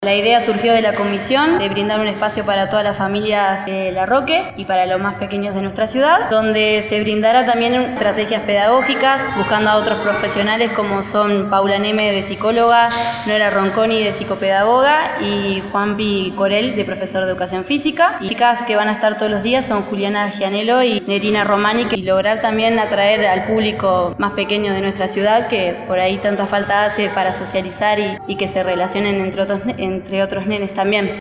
La idea surgió de la comisión de brindar un espacio para todas las familias de La Roque y para los más pequeños de nuestra ciudad, donde se brindará también estrategias pedagógicas, buscando a otros profesionales como son Paula Neme de psicóloga, Nora Ronconi de psicopedagoga y Juanpi Corel de profesor de educación física. Y chicas que van a estar todos los días son Juliana Gianello y Nerina Romani, y lograr también atraer al público más pequeño de nuestra ciudad, que por ahí tanta falta hace para socializar y que se relacionen entre otros nenes también.